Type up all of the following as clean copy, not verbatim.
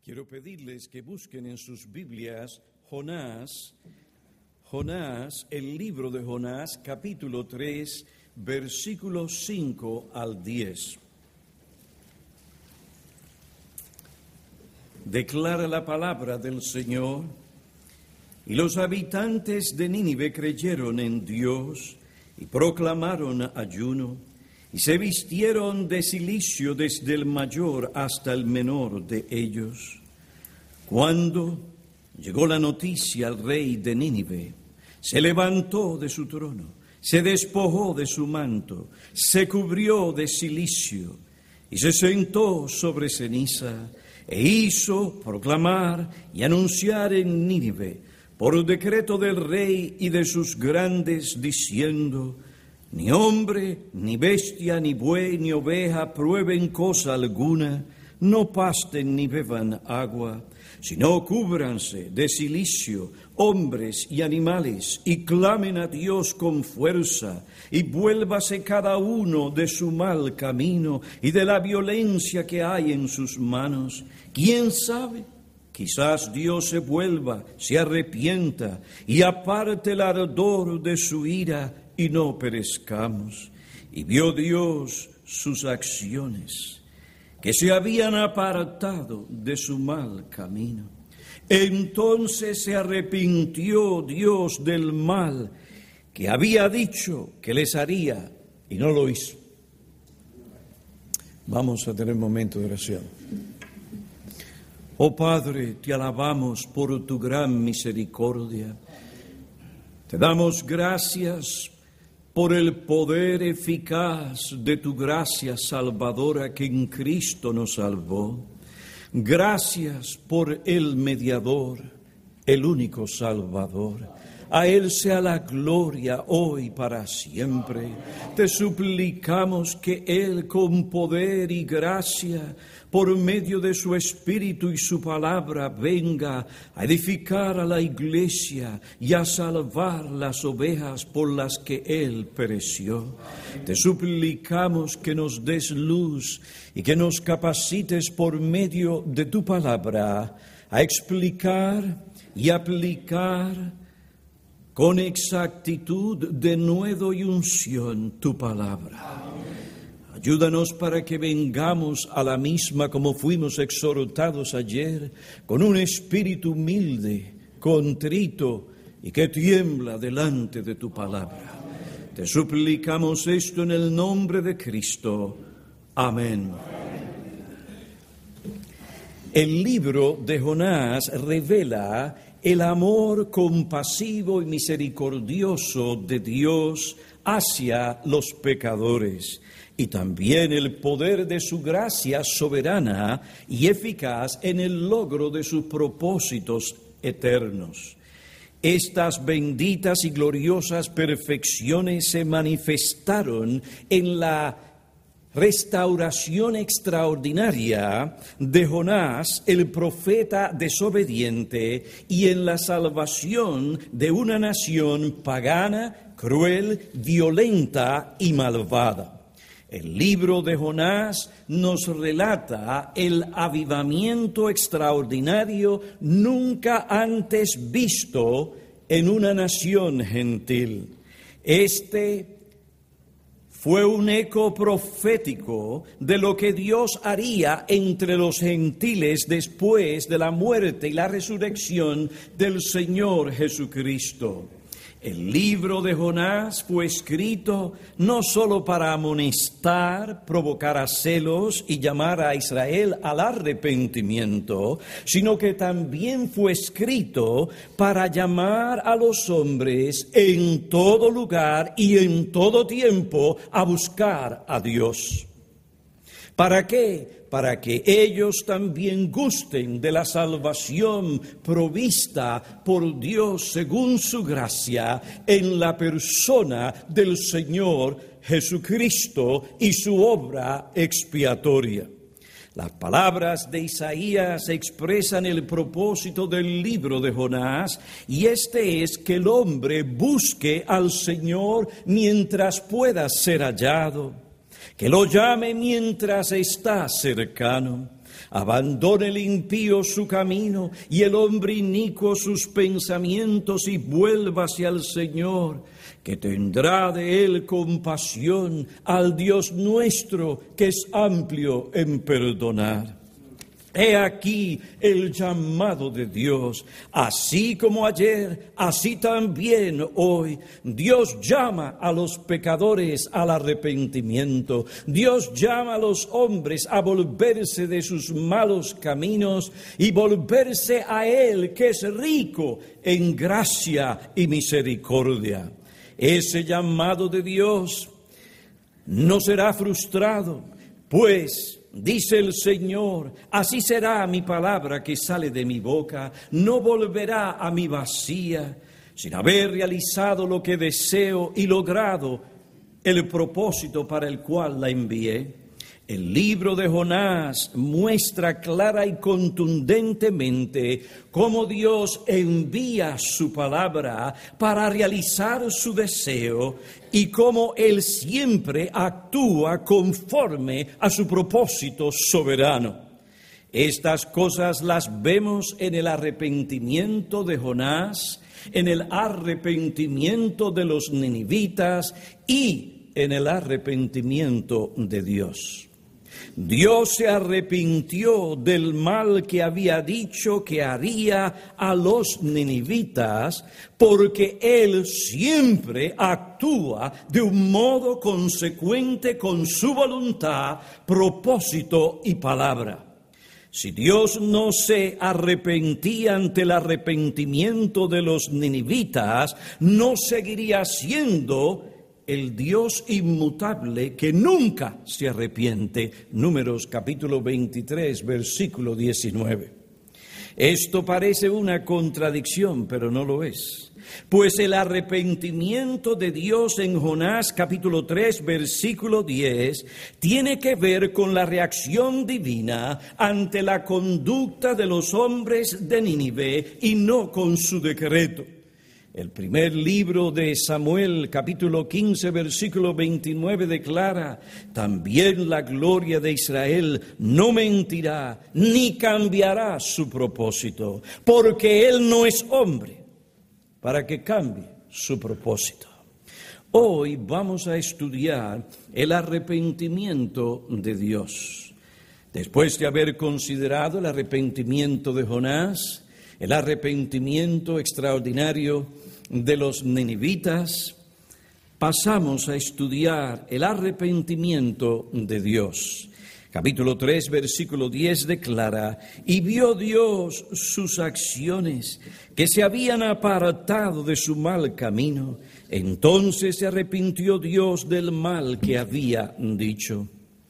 Quiero pedirles que busquen en sus Biblias Jonás, el libro de Jonás, capítulo 3, versículos 5 al 10. Declara la palabra del Señor: y los habitantes de Nínive creyeron en Dios y proclamaron ayuno, y se vistieron de cilicio desde el mayor hasta el menor de ellos. Cuando llegó la noticia al rey de Nínive, se levantó de su trono, se despojó de su manto, se cubrió de cilicio y se sentó sobre ceniza e hizo proclamar y anunciar en Nínive, por decreto del rey y de sus grandes, diciendo: ni hombre, ni bestia, ni buey, ni oveja prueben cosa alguna, no pasten ni beban agua, sino cúbranse de cilicio hombres y animales, y clamen a Dios con fuerza, y vuélvase cada uno de su mal camino y de la violencia que hay en sus manos. ¿Quién sabe? Quizás Dios se vuelva, se arrepienta y aparte el ardor de su ira y no perezcamos. Y vio Dios sus acciones, que se habían apartado de su mal camino. Entonces se arrepintió Dios del mal que había dicho que les haría y no lo hizo. Vamos a tener un momento de oración. Oh Padre, te alabamos por tu gran misericordia. Te damos gracias por el poder eficaz de tu gracia salvadora que en Cristo nos salvó. Gracias por el mediador, el único Salvador. A Él sea la gloria hoy para siempre. Te suplicamos que Él con poder y gracia, por medio de su Espíritu y su palabra, venga a edificar a la iglesia y a salvar las ovejas por las que Él pereció. Te suplicamos que nos des luz y que nos capacites por medio de tu palabra a explicar y aplicar con exactitud, denuedo y unción tu palabra. Ayúdanos para que vengamos a la misma como fuimos exhortados ayer, con un espíritu humilde, contrito y que tiembla delante de tu palabra. Te suplicamos esto en el nombre de Cristo. Amén. El libro de Jonás revela el amor compasivo y misericordioso de Dios hacia los pecadores, y también el poder de su gracia soberana y eficaz en el logro de sus propósitos eternos. Estas benditas y gloriosas perfecciones se manifestaron en la restauración extraordinaria de Jonás, el profeta desobediente, y en la salvación de una nación pagana, cruel, violenta y malvada. El libro de Jonás nos relata el avivamiento extraordinario nunca antes visto en una nación gentil. Este fue un eco profético de lo que Dios haría entre los gentiles después de la muerte y la resurrección del Señor Jesucristo. El libro de Jonás fue escrito no solo para amonestar, provocar a celos y llamar a Israel al arrepentimiento, sino que también fue escrito para llamar a los hombres en todo lugar y en todo tiempo a buscar a Dios. ¿Para qué? Para que ellos también gusten de la salvación provista por Dios según su gracia en la persona del Señor Jesucristo y su obra expiatoria. Las palabras de Isaías expresan el propósito del libro de Jonás, y este es que el hombre busque al Señor mientras pueda ser hallado. que lo llame mientras está cercano. Abandone el impío su camino y el hombre inicuo sus pensamientos y vuelva hacia el Señor, que tendrá de él compasión, al Dios nuestro, que es amplio en perdonar. He aquí el llamado de Dios, así como ayer, así también hoy. Dios llama a los pecadores al arrepentimiento. Dios llama a los hombres a volverse de sus malos caminos y volverse a Él, que es rico en gracia y misericordia. Ese llamado de Dios no será frustrado, pues dice el Señor, así será mi palabra que sale de mi boca, no volverá a mí vacía, sin haber realizado lo que deseo y logrado el propósito para el cual la envié. El libro de Jonás muestra clara y contundentemente cómo Dios envía su palabra para realizar su deseo y cómo Él siempre actúa conforme a su propósito soberano. Estas cosas las vemos en el arrepentimiento de Jonás, en el arrepentimiento de los ninivitas y en el arrepentimiento de Dios. Dios se arrepintió del mal que había dicho que haría a los ninivitas, porque Él siempre actúa de un modo consecuente con su voluntad, propósito y palabra. Si Dios no se arrepentía ante el arrepentimiento de los ninivitas, no seguiría siendo el Dios inmutable que nunca se arrepiente. Números capítulo 23, versículo 19. Esto parece una contradicción, pero no lo es. Pues el arrepentimiento de Dios en Jonás capítulo 3, versículo 10, tiene que ver con la reacción divina ante la conducta de los hombres de Nínive y no con su decreto. El primer libro de Samuel, capítulo 15, versículo 29, declara: también la gloria de Israel no mentirá, ni cambiará su propósito, porque él no es hombre para que cambie su propósito. Hoy vamos a estudiar el arrepentimiento de Dios. Después de haber considerado el arrepentimiento de Jonás, el arrepentimiento extraordinario de los ninivitas, pasamos a estudiar el arrepentimiento de Dios. Capítulo 3, versículo 10 declara: y vio Dios sus acciones, que se habían apartado de su mal camino. Entonces se arrepintió Dios del mal que había dicho.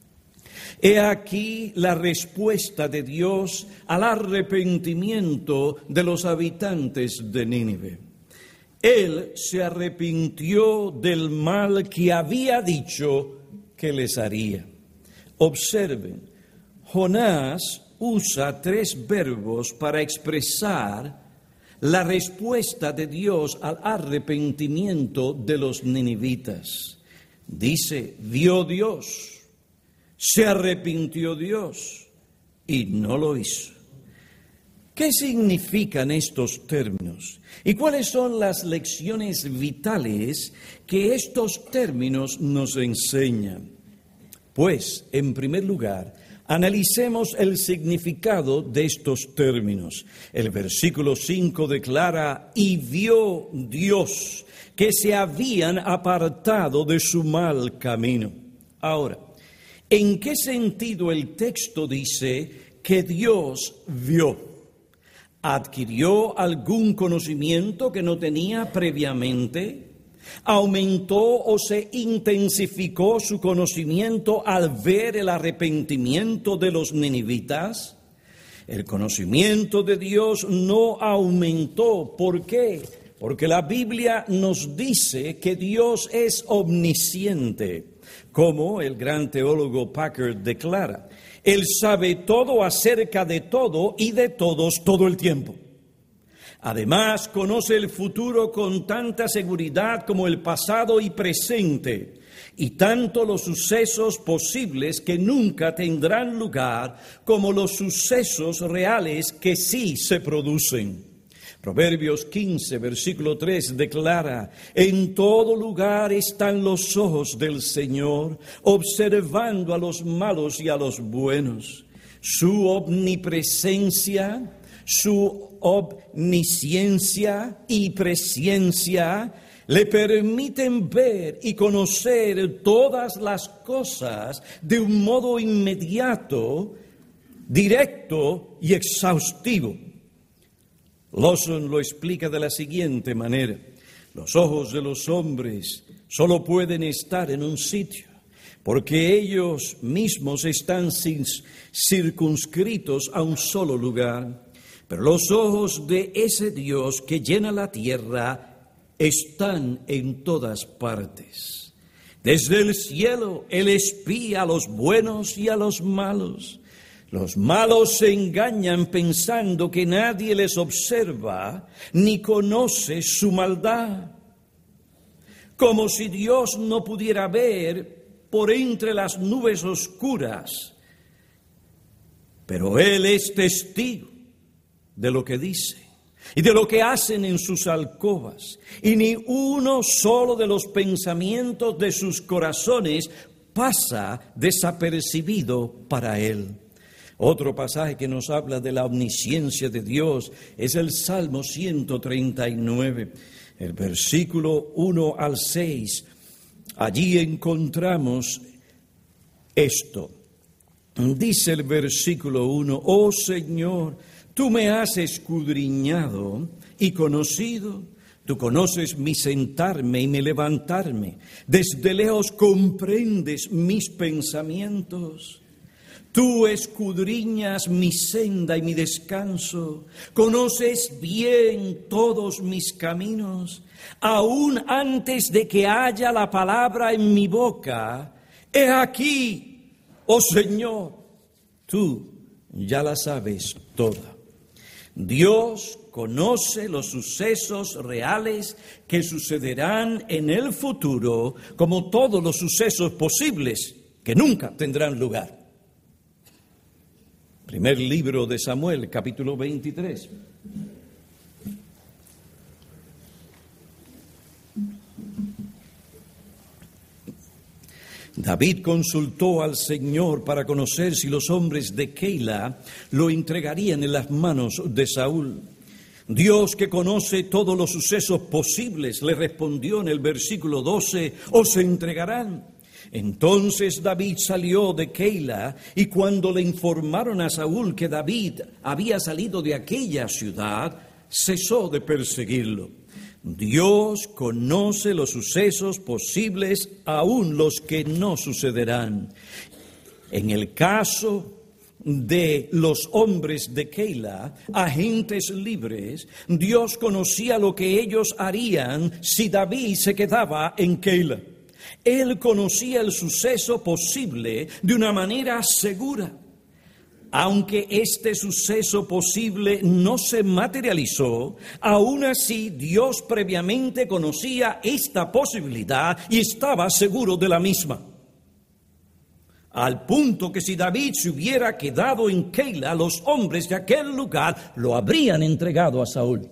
He aquí la respuesta de Dios al arrepentimiento de los habitantes de Nínive. Él se arrepintió del mal que había dicho que les haría. Observen, Jonás usa 3 verbos para expresar la respuesta de Dios al arrepentimiento de los ninivitas. Dice: vio Dios, se arrepintió Dios y no lo hizo. ¿Qué significan estos términos? ¿Y cuáles son las lecciones vitales que estos términos nos enseñan? Pues, en primer lugar, analicemos el significado de estos términos. El versículo 5 declara: y vio Dios que se habían apartado de su mal camino. Ahora, ¿en qué sentido el texto dice que Dios vio? ¿Adquirió algún conocimiento que no tenía previamente? ¿Aumentó o se intensificó su conocimiento al ver el arrepentimiento de los ninivitas? El conocimiento de Dios no aumentó. ¿Por qué? Porque la Biblia nos dice que Dios es omnisciente, como el gran teólogo Packer declara. Él sabe todo acerca de todo y de todos todo el tiempo. Además, conoce el futuro con tanta seguridad como el pasado y presente, y tanto los sucesos posibles que nunca tendrán lugar como los sucesos reales que sí se producen. Proverbios 15, versículo 3 declara: en todo lugar están los ojos del Señor, observando a los malos y a los buenos. Su omnipresencia, su omnisciencia y presciencia le permiten ver y conocer todas las cosas de un modo inmediato, directo y exhaustivo. Lawson lo explica de la siguiente manera: los ojos de los hombres solo pueden estar en un sitio, porque ellos mismos están circunscritos a un solo lugar. Pero los ojos de ese Dios que llena la tierra están en todas partes. Desde el cielo Él espía a los buenos y a los malos. Los malos se engañan pensando que nadie les observa ni conoce su maldad. Como si Dios no pudiera ver por entre las nubes oscuras. Pero Él es testigo de lo que dice y de lo que hacen en sus alcobas, y ni uno solo de los pensamientos de sus corazones pasa desapercibido para Él. Otro pasaje que nos habla de la omnisciencia de Dios es el Salmo 139, el versículo 1 al 6. Allí encontramos esto. Dice el versículo 1: oh Señor, tú me has escudriñado y conocido. Tú conoces mi sentarme y mi levantarme. Desde lejos comprendes mis pensamientos. Tú escudriñas mi senda y mi descanso. Conoces bien todos mis caminos. Aún antes de que haya la palabra en mi boca, he aquí, oh Señor, tú ya la sabes toda. Dios conoce los sucesos reales que sucederán en el futuro, como todos los sucesos posibles que nunca tendrán lugar. Primer libro de Samuel, capítulo 23. David consultó al Señor para conocer si los hombres de Keila lo entregarían en las manos de Saúl. Dios, que conoce todos los sucesos posibles, le respondió en el versículo 12: os entregarán. Entonces David salió de Keila, y cuando le informaron a Saúl que David había salido de aquella ciudad, cesó de perseguirlo. Dios conoce los sucesos posibles, aun los que no sucederán. En el caso de los hombres de Keila, agentes libres, Dios conocía lo que ellos harían si David se quedaba en Keila. Él conocía el suceso posible de una manera segura. Aunque este suceso posible no se materializó, aún así Dios previamente conocía esta posibilidad y estaba seguro de la misma. Al punto que si David se hubiera quedado en Keila, los hombres de aquel lugar lo habrían entregado a Saúl.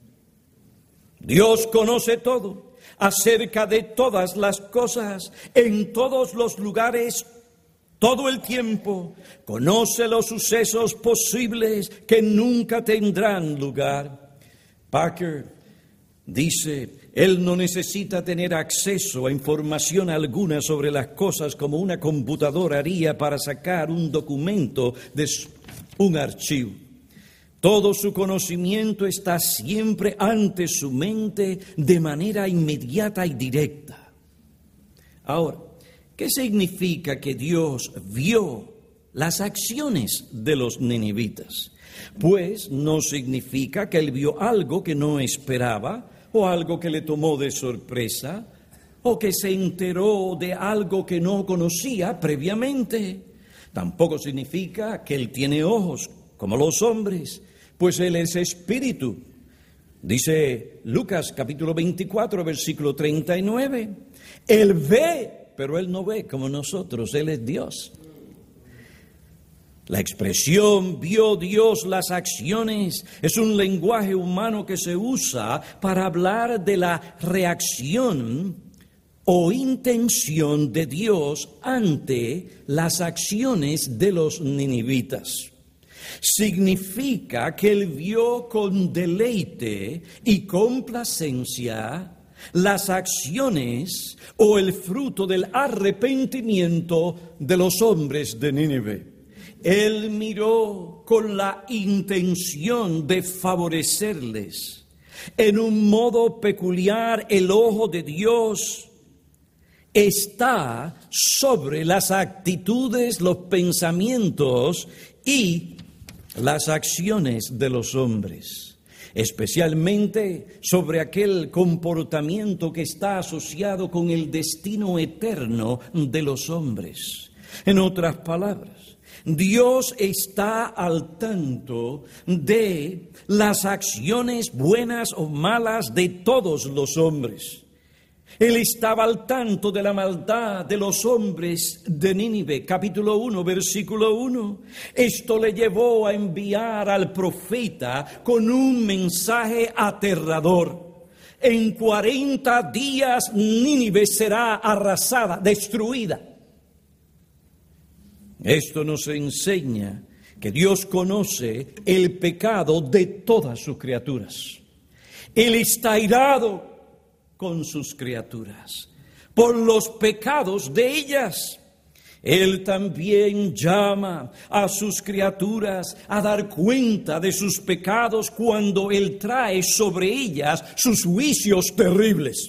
Dios conoce todo, acerca de todas las cosas, en todos los lugares, todo el tiempo. Conoce los sucesos posibles que nunca tendrán lugar. Parker dice: él no necesita tener acceso a información alguna sobre las cosas como una computadora haría para sacar un documento de un archivo. Todo su conocimiento está siempre ante su mente de manera inmediata y directa. Ahora, ¿qué significa que Dios vio las acciones de los ninivitas? Pues no significa que Él vio algo que no esperaba, o algo que le tomó de sorpresa, o que se enteró de algo que no conocía previamente. Tampoco significa que Él tiene ojos como los hombres, pues Él es espíritu. Dice Lucas capítulo 24, versículo 39. Él ve, pero Él no ve como nosotros, Él es Dios. La expresión vio Dios las acciones es un lenguaje humano que se usa para hablar de la reacción o intención de Dios ante las acciones de los ninivitas. Significa que Él vio con deleite y complacencia las acciones o el fruto del arrepentimiento de los hombres de Nínive. Él miró con la intención de favorecerles. En un modo peculiar, el ojo de Dios está sobre las actitudes, los pensamientos y las acciones de los hombres, especialmente sobre aquel comportamiento que está asociado con el destino eterno de los hombres. En otras palabras, Dios está al tanto de las acciones buenas o malas de todos los hombres. Él estaba al tanto de la maldad de los hombres de Nínive, capítulo 1, versículo 1. Esto le llevó a enviar al profeta con un mensaje aterrador. En 40 días Nínive será arrasada, destruida. Esto nos enseña que Dios conoce el pecado de todas sus criaturas. Él está airado con sus criaturas por los pecados de ellas. Él también llama a sus criaturas a dar cuenta de sus pecados cuando Él trae sobre ellas sus juicios terribles.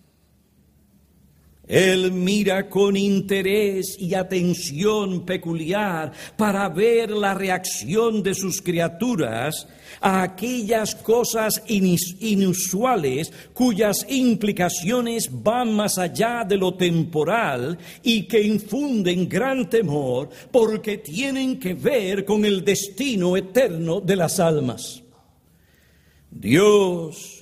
Él mira con interés y atención peculiar para ver la reacción de sus criaturas a aquellas cosas inusuales cuyas implicaciones van más allá de lo temporal y que infunden gran temor porque tienen que ver con el destino eterno de las almas. Dios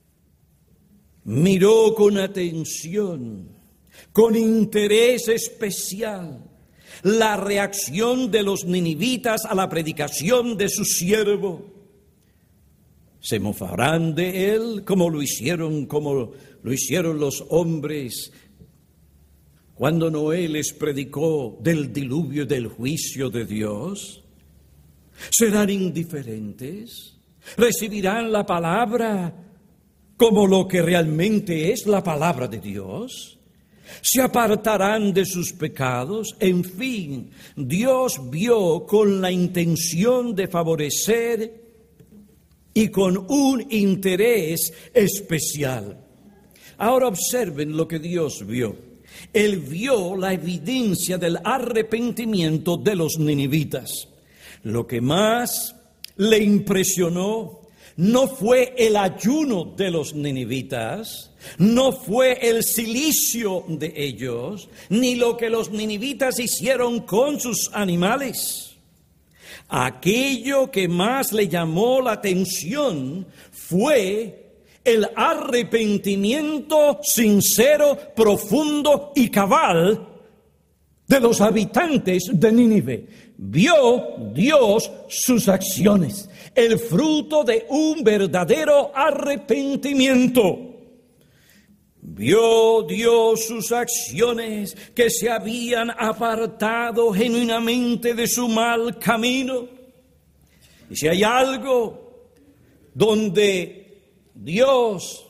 miró con atención, con interés especial, la reacción de los ninivitas a la predicación de su siervo. Se mofarán de él como lo hicieron los hombres cuando Noé les predicó del diluvio y del juicio de Dios. ¿Serán indiferentes? ¿Recibirán la palabra como lo que realmente es la palabra de Dios? ¿Se apartarán de sus pecados? En fin, Dios vio con la intención de favorecer y con un interés especial. Ahora observen lo que Dios vio. Él vio la evidencia del arrepentimiento de los ninivitas. Lo que más le impresionó no fue el ayuno de los ninivitas, no fue el cilicio de ellos, ni lo que los ninivitas hicieron con sus animales. Aquello que más le llamó la atención fue el arrepentimiento sincero, profundo y cabal de los habitantes de Nínive. Vio Dios sus acciones, el fruto de un verdadero arrepentimiento. Vio Dios sus acciones que se habían apartado genuinamente de su mal camino. Y si hay algo donde Dios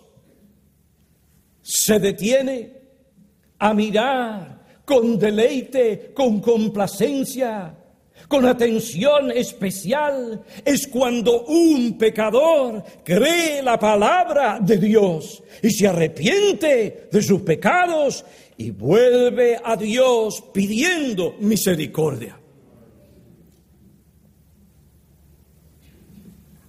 se detiene a mirar con deleite, con complacencia, con atención especial, es cuando un pecador cree la palabra de Dios y se arrepiente de sus pecados y vuelve a Dios pidiendo misericordia.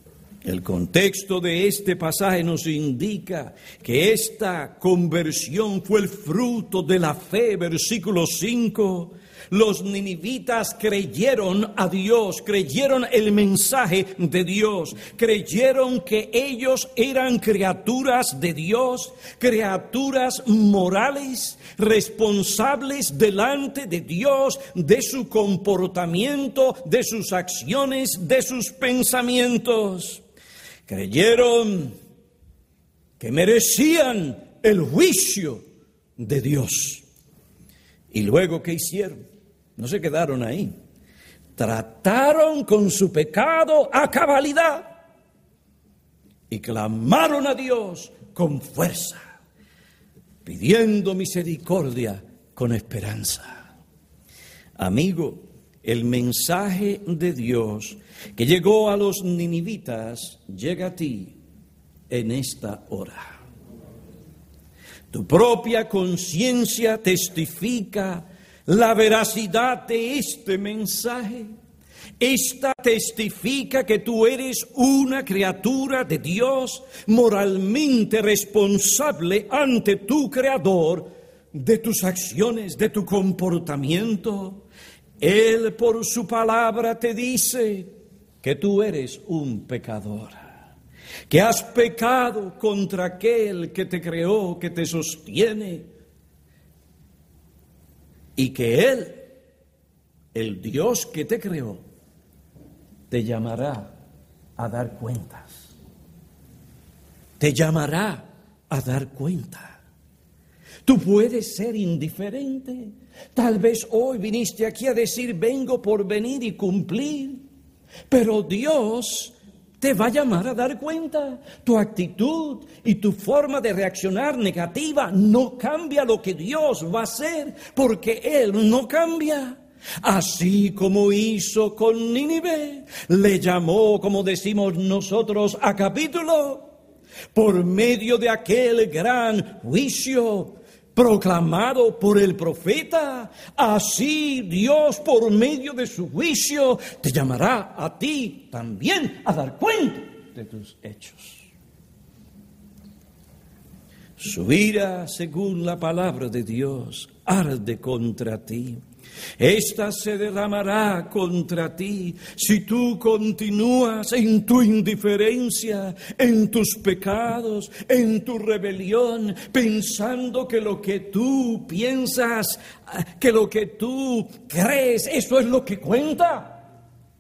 El contexto de este pasaje nos indica que esta conversión fue el fruto de la fe, versículo 5. Los ninivitas creyeron a Dios, creyeron el mensaje de Dios, creyeron que ellos eran criaturas de Dios, criaturas morales, responsables delante de Dios, de su comportamiento, de sus acciones, de sus pensamientos. Creyeron que merecían el juicio de Dios. ¿Y luego qué hicieron? No se quedaron ahí. Trataron con su pecado a cabalidad y clamaron a Dios con fuerza, pidiendo misericordia con esperanza. Amigo, el mensaje de Dios que llegó a los ninivitas llega a ti en esta hora. Tu propia conciencia testifica la veracidad de este mensaje. Esta testifica que tú eres una criatura de Dios, moralmente responsable ante tu Creador de tus acciones, de tu comportamiento. Él por su palabra te dice que tú eres un pecador, que has pecado contra aquel que te creó, que te sostiene, y que Él, el Dios que te creó, te llamará a dar cuentas. Te llamará a dar cuenta. Tú puedes ser indiferente. Tal vez hoy viniste aquí a decir, vengo por venir y cumplir. Pero Dios te va a llamar a dar cuenta. Tu actitud y tu forma de reaccionar negativa no cambia lo que Dios va a hacer, porque Él no cambia. Así como hizo con Nínive, le llamó, como decimos nosotros, a capítulo, por medio de aquel gran juicio proclamado por el profeta. Así Dios, por medio de su juicio, te llamará a ti también a dar cuenta de tus hechos. Su ira, según la palabra de Dios, arde contra ti. Esta se derramará contra ti si tú continúas en tu indiferencia, en tus pecados, en tu rebelión, pensando que lo que tú piensas, que lo que tú crees, eso es lo que cuenta.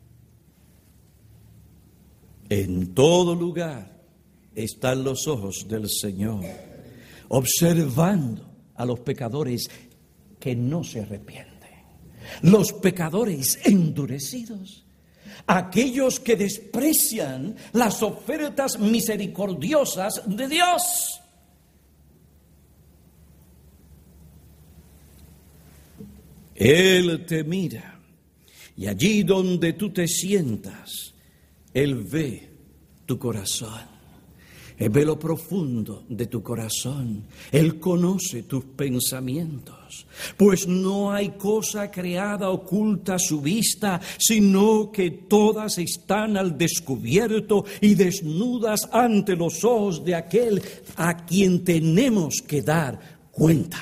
En todo lugar están los ojos del Señor, observando a los pecadores que no se arrepienten. Los pecadores endurecidos, aquellos que desprecian las ofertas misericordiosas de Dios. Él te mira y allí donde tú te sientas, Él ve tu corazón. Él ve lo profundo de tu corazón. Él conoce tus pensamientos. Pues no hay cosa creada oculta a su vista, sino que todas están al descubierto y desnudas ante los ojos de aquel a quien tenemos que dar cuenta.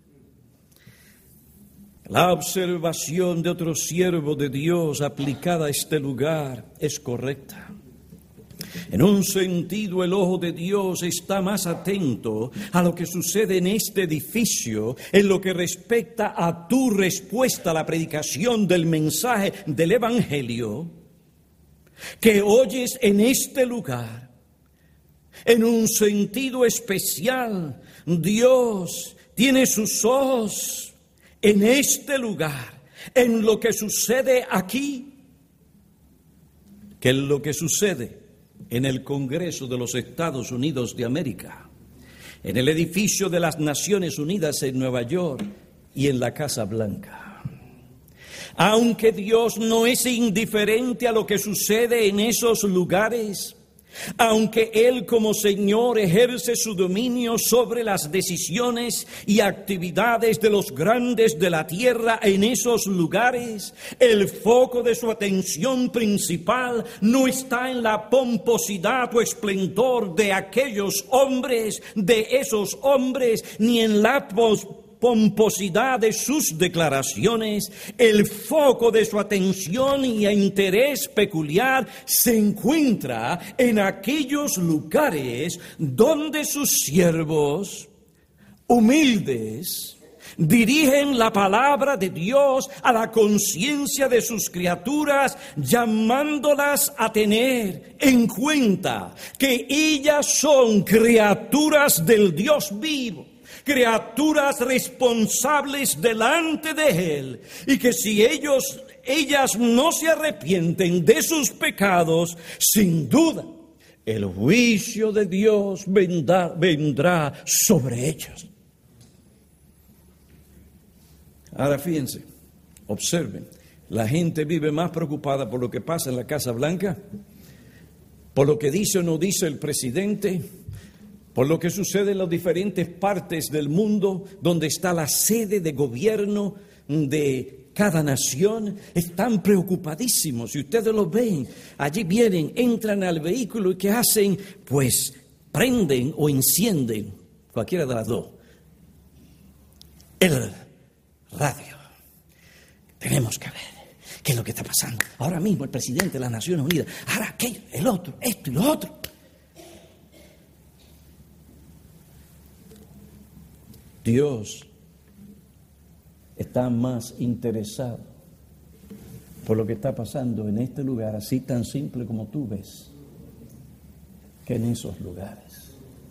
La observación de otro siervo de Dios aplicada a este lugar es correcta. En un sentido, el ojo de Dios está más atento a lo que sucede en este edificio en lo que respecta a tu respuesta a la predicación del mensaje del Evangelio que oyes en este lugar. En un sentido especial, Dios tiene sus ojos en este lugar, en lo que sucede aquí, que en lo que sucede en el Congreso de los Estados Unidos de América, en el edificio de las Naciones Unidas en Nueva York y en la Casa Blanca. Aunque Dios no es indiferente a lo que sucede en esos lugares, Aunque Él como Señor ejerce su dominio sobre las decisiones y actividades de los grandes de la tierra en esos lugares, el foco de su atención principal no está en la pomposidad o esplendor de aquellos hombres, de esos hombres, ni en la pomposidad de sus declaraciones. El foco de su atención y interés peculiar se encuentra en aquellos lugares donde sus siervos humildes dirigen la palabra de Dios a la conciencia de sus criaturas, llamándolas a tener en cuenta que ellas son criaturas del Dios vivo, criaturas responsables delante de Él, y que si ellas no se arrepienten de sus pecados, sin duda el juicio de Dios vendrá sobre ellas. Ahora fíjense, observen, la gente vive más preocupada por lo que pasa en la Casa Blanca, por lo que dice o no dice el presidente, por lo que sucede en las diferentes partes del mundo donde está la sede de gobierno de cada nación. Están preocupadísimos y ustedes lo ven. Allí vienen, entran al vehículo y ¿qué hacen? Pues prenden o encienden, cualquiera de las dos, el radio. Tenemos que ver qué es lo que está pasando. Ahora mismo el presidente de las Naciones Unidas, ahora aquello, el otro, esto y lo otro. Dios está más interesado por lo que está pasando en este lugar, así tan simple como tú ves, que en esos lugares.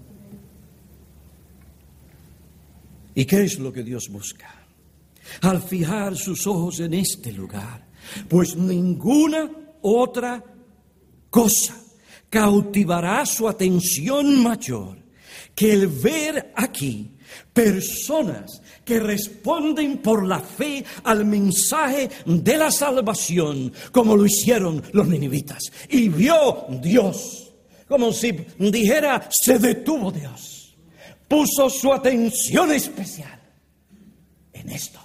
¿Y qué es lo que Dios busca? Al fijar sus ojos en este lugar, pues ninguna otra cosa cautivará su atención mayor que el ver aquí personas que responden por la fe al mensaje de la salvación, como lo hicieron los ninivitas. Y vio Dios, como si dijera, se detuvo Dios, puso su atención especial en esto.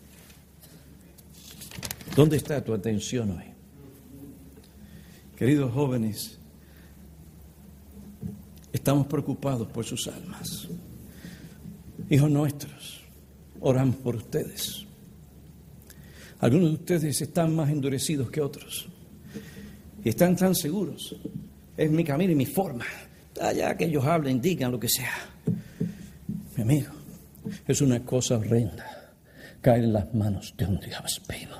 ¿Dónde está tu atención hoy? Queridos jóvenes, estamos preocupados por sus almas. Hijos nuestros, oramos por ustedes. Algunos de ustedes están más endurecidos que otros y están tan seguros. Es mi camino y mi forma. Allá que ellos hablen, digan lo que sea. Mi amigo, es una cosa horrenda caer en las manos de un Dios vivo.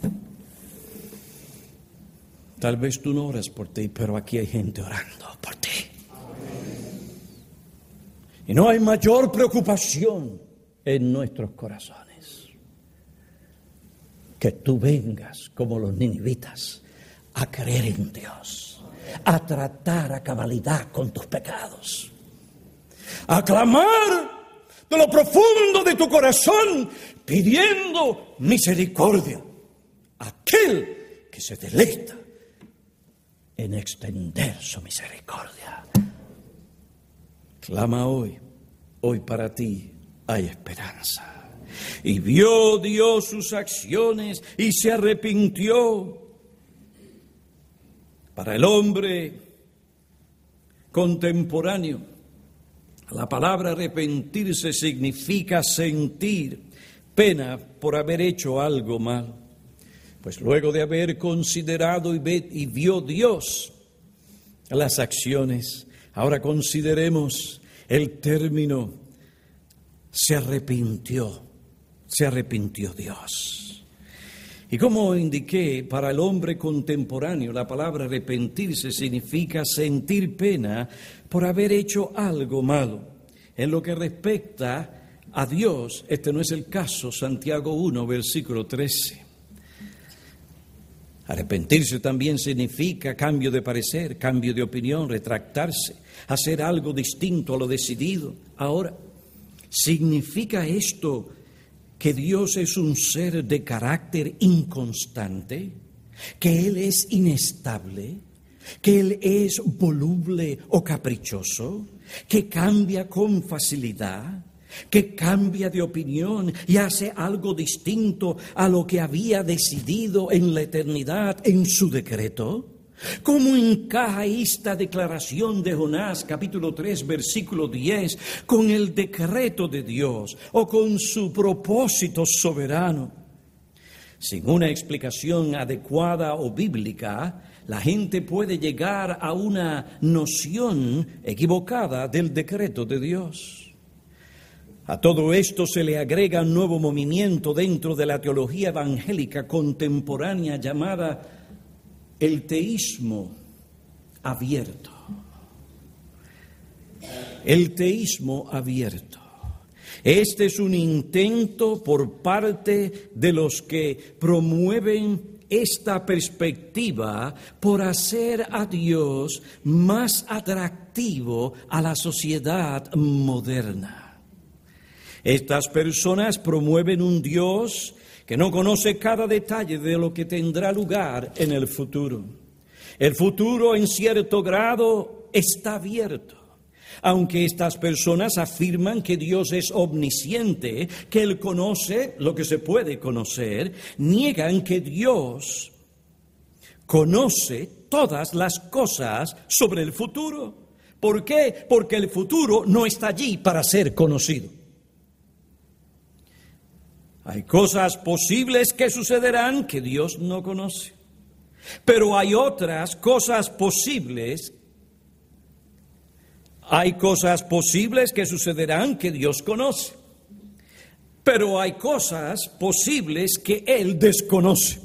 Tal vez tú no oras por ti, pero aquí hay gente orando por ti. Y no hay mayor preocupación en nuestros corazones que tú vengas como los ninivitas a creer en Dios, a tratar a cabalidad con tus pecados, a clamar de lo profundo de tu corazón pidiendo misericordia a aquel que se deleita en extender su misericordia. Clama hoy para ti hay esperanza. Y vio Dios sus acciones y se arrepintió. Para el hombre contemporáneo, la palabra arrepentirse significa sentir pena por haber hecho algo mal. Pues luego de haber considerado y vio Dios las acciones, ahora consideremos el término, se arrepintió Dios. Y como indiqué, para el hombre contemporáneo, la palabra arrepentirse significa sentir pena por haber hecho algo malo. En lo que respecta a Dios, este no es el caso. Santiago 1, versículo 13. Arrepentirse también significa cambio de parecer, cambio de opinión, retractarse, hacer algo distinto a lo decidido. Ahora, ¿significa esto que Dios es un ser de carácter inconstante? ¿Que Él es inestable? que Él es voluble o caprichoso, que cambia con facilidad, que cambia de opinión y hace algo distinto a lo que había decidido en la eternidad en su decreto? ¿Cómo encaja esta declaración de Jonás, capítulo 3, versículo 10, con el decreto de Dios o con su propósito soberano? Sin una explicación adecuada o bíblica, la gente puede llegar a una noción equivocada del decreto de Dios. A todo esto se le agrega un nuevo movimiento dentro de la teología evangélica contemporánea llamada el teísmo abierto. El teísmo abierto. Este es un intento por parte de los que promueven esta perspectiva por hacer a Dios más atractivo a la sociedad moderna. Estas personas promueven un Dios que no conoce cada detalle de lo que tendrá lugar en el futuro. El futuro, en cierto grado, está abierto. Aunque estas personas afirman que Dios es omnisciente, que Él conoce lo que se puede conocer, niegan que Dios conoce todas las cosas sobre el futuro. ¿Por qué? Porque el futuro no está allí para ser conocido. Hay cosas posibles que sucederán que Dios no conoce, pero hay otras cosas posibles. Hay cosas posibles que sucederán que Dios conoce, pero hay cosas posibles que Él desconoce.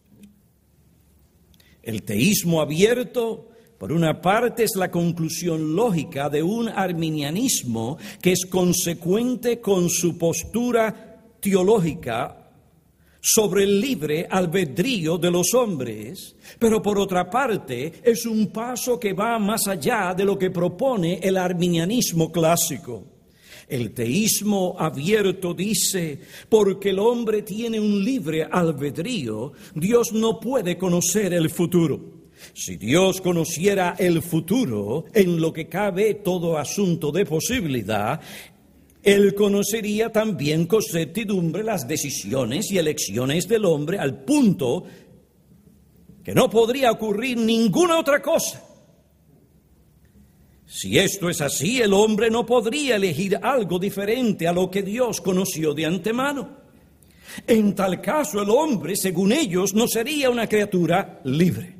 El teísmo abierto, por una parte, es la conclusión lógica de un arminianismo que es consecuente con su postura teológica sobre el libre albedrío de los hombres, pero por otra parte es un paso que va más allá de lo que propone el arminianismo clásico. El teísmo abierto dice, porque el hombre tiene un libre albedrío, Dios no puede conocer el futuro. Si Dios conociera el futuro, en lo que cabe todo asunto de posibilidad, Él conocería también con certidumbre las decisiones y elecciones del hombre al punto que no podría ocurrir ninguna otra cosa. Si esto es así, el hombre no podría elegir algo diferente a lo que Dios conoció de antemano. En tal caso, el hombre, según ellos, no sería una criatura libre.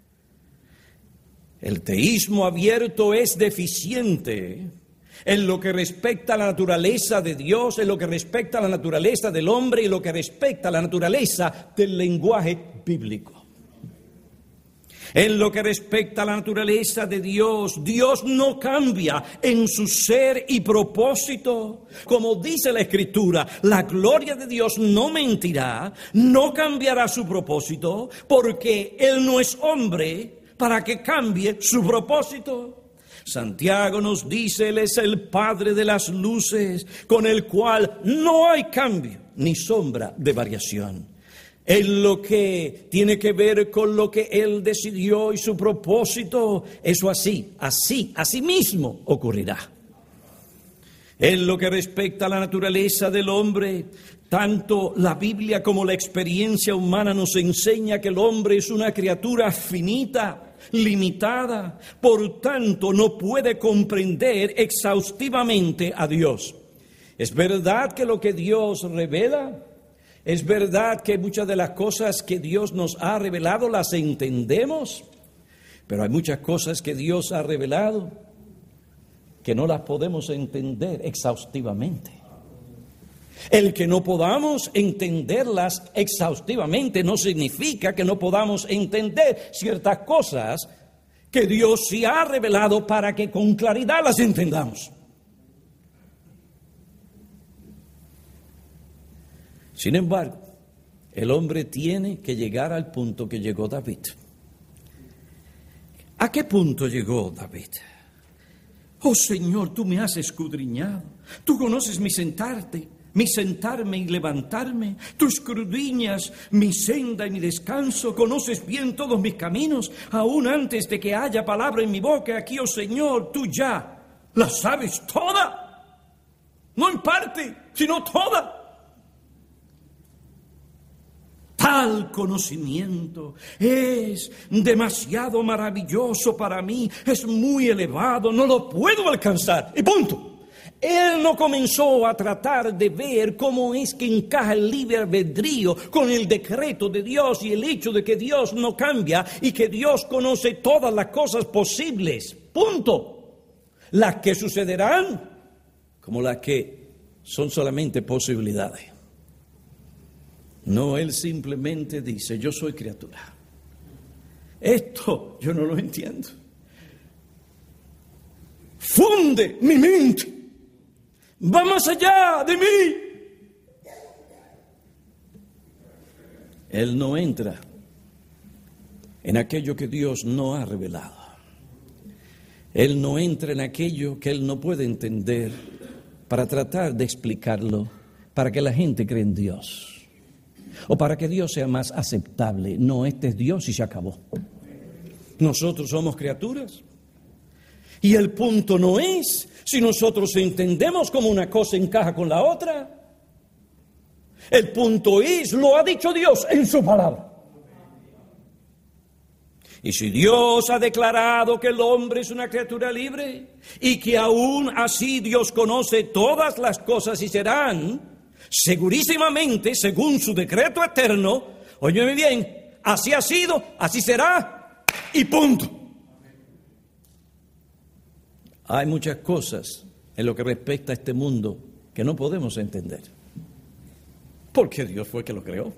El teísmo abierto es deficiente en lo que respecta a la naturaleza de Dios, en lo que respecta a la naturaleza del hombre y en lo que respecta a la naturaleza del lenguaje bíblico. En lo que respecta a la naturaleza de Dios, Dios no cambia en su ser y propósito. Como dice la Escritura, la gloria de Dios no mentirá, no cambiará su propósito, porque Él no es hombre para que cambie su propósito. Santiago nos dice, Él es el Padre de las luces, con el cual no hay cambio ni sombra de variación. En lo que tiene que ver con lo que Él decidió y su propósito, eso así mismo ocurrirá. En lo que respecta a la naturaleza del hombre, tanto la Biblia como la experiencia humana nos enseña que el hombre es una criatura finita, limitada, por tanto no puede comprender exhaustivamente a Dios. Es verdad que lo que Dios revela, es verdad que muchas de las cosas que Dios nos ha revelado las entendemos, pero hay muchas cosas que Dios ha revelado que no las podemos entender exhaustivamente. El que no podamos entenderlas exhaustivamente no significa que no podamos entender ciertas cosas que Dios sí ha revelado para que con claridad las entendamos. Sin embargo, el hombre tiene que llegar al punto que llegó David. ¿A qué punto llegó David? Oh Señor, tú me has escudriñado, tú conoces mi sentarte, mi sentarme y levantarme. Tú escudriñas mi senda y mi descanso. Conoces bien todos mis caminos. Aún antes de que haya palabra en mi boca, aquí, oh Señor, tú ya la sabes toda. No en parte, sino toda. Tal conocimiento es demasiado maravilloso para mí, es muy elevado, no lo puedo alcanzar, y punto. Él no comenzó a tratar de ver cómo es que encaja el libre albedrío con el decreto de Dios y el hecho de que Dios no cambia y que Dios conoce todas las cosas posibles, punto. Las que sucederán como las que son solamente posibilidades. No, Él simplemente dice, yo soy criatura. Esto yo no lo entiendo. Funde mi mente. Va más allá de mí. Él no entra en aquello que Dios no ha revelado. Él no entra en aquello que Él no puede entender para tratar de explicarlo, para que la gente cree en Dios. O para que Dios sea más aceptable. No, este es Dios y se acabó. Nosotros somos criaturas. Y el punto no es si nosotros entendemos cómo una cosa encaja con la otra. El punto es, lo ha dicho Dios en su palabra. Y si Dios ha declarado que el hombre es una criatura libre y que aún así Dios conoce todas las cosas y serán segurísimamente, según su decreto eterno, óyeme bien, así ha sido, así será, y punto. Hay muchas cosas en lo que respecta a este mundo que no podemos entender, porque Dios fue el que lo creó.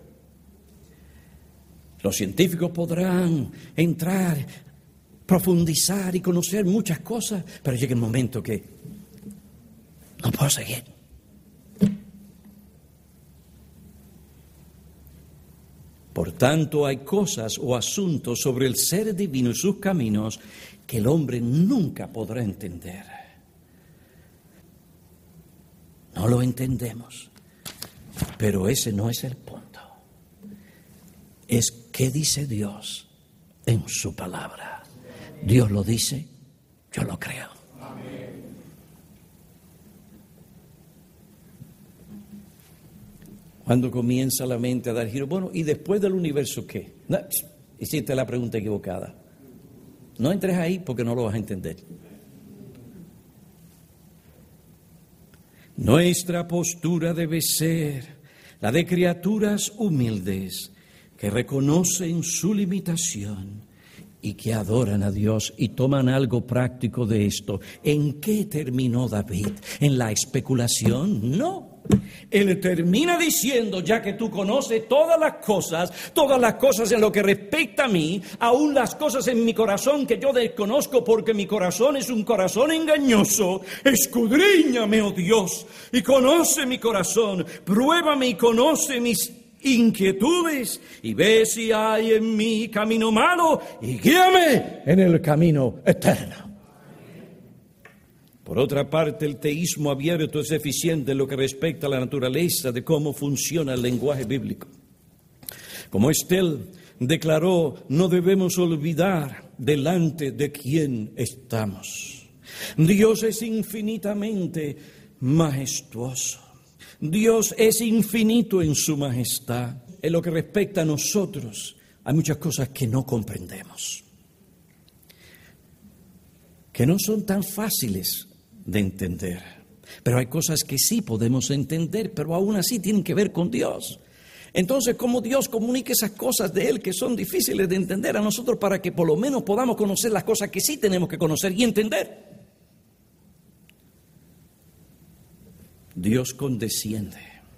Los científicos podrán entrar, profundizar y conocer muchas cosas, pero llega el momento que no puedo seguir. Por tanto, hay cosas o asuntos sobre el ser divino y sus caminos que el hombre nunca podrá entender. No lo entendemos, pero ese no es el punto. Es qué dice Dios en su palabra. Dios lo dice, yo lo creo. Cuando comienza la mente a dar giro, bueno, ¿y después del universo qué? No, hiciste la pregunta equivocada. No entres ahí porque no lo vas a entender. Nuestra postura debe ser la de criaturas humildes que reconocen su limitación y que adoran a Dios y toman algo práctico de esto. ¿En qué terminó David? ¿En la especulación? No. Él termina diciendo, ya que tú conoces todas las cosas en lo que respecta a mí, aún las cosas en mi corazón que yo desconozco porque mi corazón es un corazón engañoso, escudriñame, oh Dios, y conoce mi corazón, pruébame y conoce mis inquietudes, y ve si hay en mí camino malo, y guíame en el camino eterno. Por otra parte, el teísmo abierto es eficiente en lo que respecta a la naturaleza de cómo funciona el lenguaje bíblico. Como Estel declaró, no debemos olvidar delante de quién estamos. Dios es infinitamente majestuoso. Dios es infinito en su majestad. En lo que respecta a nosotros, hay muchas cosas que no comprendemos, que no son tan fáciles de entender, pero hay cosas que sí podemos entender, pero aún así tienen que ver con Dios. Entonces, ¿cómo Dios comunica esas cosas de Él que son difíciles de entender a nosotros para que por lo menos podamos conocer las cosas que sí tenemos que conocer y entender? Dios condesciende.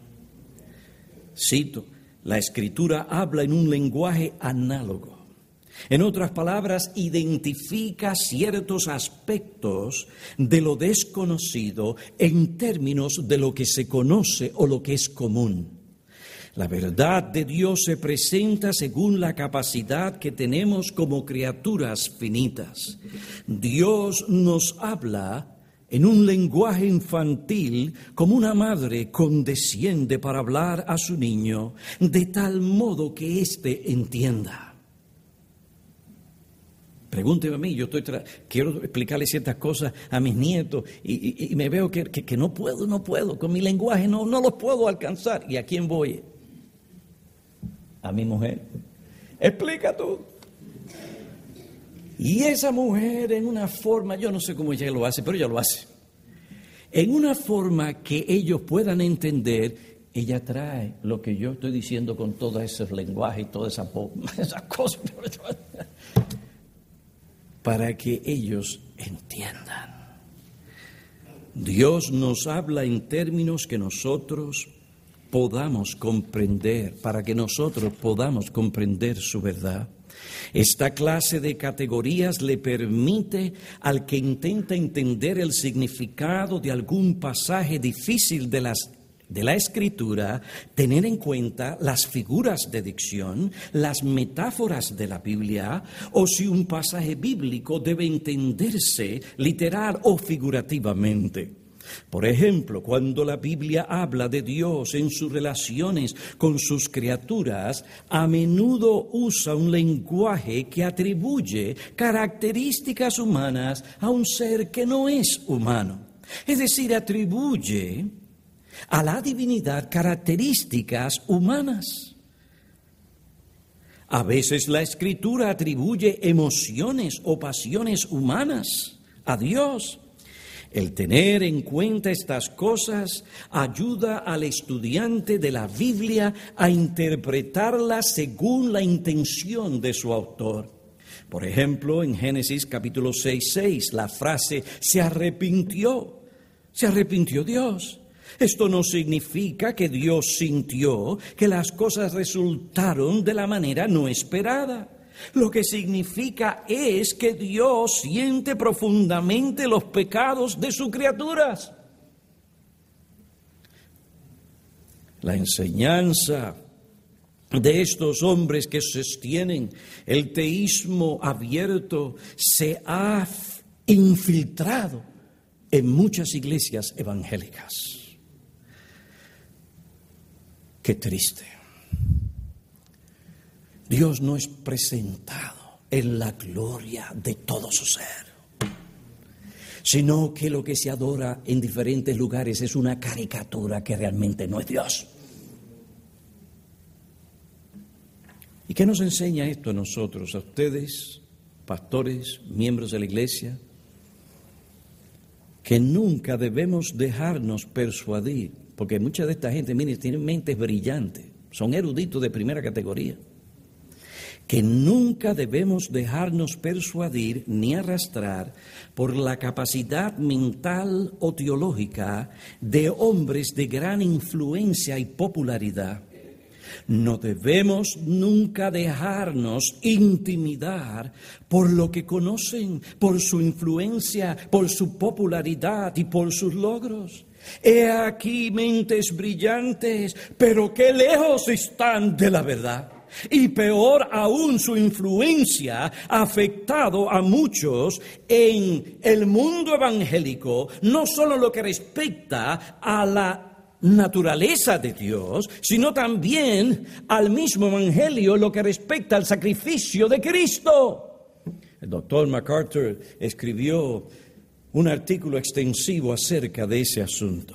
Cito, la Escritura habla en un lenguaje análogo. En otras palabras, identifica ciertos aspectos de lo desconocido en términos de lo que se conoce o lo que es común. La verdad de Dios se presenta según la capacidad que tenemos como criaturas finitas. Dios nos habla en un lenguaje infantil, como una madre condesciende para hablar a su niño, de tal modo que éste entienda. Pregúnteme a mí, yo quiero explicarle ciertas cosas a mis nietos y me veo que no puedo, con mi lenguaje no los puedo alcanzar. ¿Y a quién voy? A mi mujer. Explica tú. Y esa mujer en una forma, yo no sé cómo ella lo hace, pero ella lo hace. En una forma que ellos puedan entender, ella trae lo que yo estoy diciendo con todos esos lenguajes y todas esas cosas. Para que ellos entiendan. Dios nos habla en términos que nosotros podamos comprender, para que nosotros podamos comprender su verdad. Esta clase de categorías le permite al que intenta entender el significado de algún pasaje difícil de la Escritura, tener en cuenta las figuras de dicción, las metáforas de la Biblia, o si un pasaje bíblico debe entenderse literal o figurativamente. Por ejemplo, cuando la Biblia habla de Dios en sus relaciones con sus criaturas, a menudo usa un lenguaje que atribuye características humanas a un ser que no es humano. Es decir, atribuye a la divinidad características humanas. A veces la Escritura atribuye emociones o pasiones humanas a Dios. El tener en cuenta estas cosas ayuda al estudiante de la Biblia a interpretarla según la intención de su autor. Por ejemplo, en Génesis capítulo 6:6, la frase se arrepintió Dios. Esto no significa que Dios sintió que las cosas resultaron de la manera no esperada. Lo que significa es que Dios siente profundamente los pecados de sus criaturas. La enseñanza de estos hombres que sostienen el teísmo abierto se ha infiltrado en muchas iglesias evangélicas. Qué triste. Dios no es presentado en la gloria de todo su ser, sino que lo que se adora en diferentes lugares es una caricatura que realmente no es Dios. ¿Y qué nos enseña esto a nosotros, a ustedes, pastores, miembros de la iglesia? Que nunca debemos dejarnos persuadir, porque mucha de esta gente, miren, tienen mentes brillantes, son eruditos de primera categoría. Que nunca debemos dejarnos persuadir ni arrastrar por la capacidad mental o teológica de hombres de gran influencia y popularidad. No debemos nunca dejarnos intimidar por lo que conocen, por su influencia, por su popularidad y por sus logros. He aquí mentes brillantes, pero qué lejos están de la verdad. Y peor aún, su influencia ha afectado a muchos en el mundo evangélico, no solo lo que respecta a la naturaleza de Dios, sino también al mismo evangelio, lo que respecta al sacrificio de Cristo. El doctor MacArthur escribió un artículo extensivo acerca de ese asunto.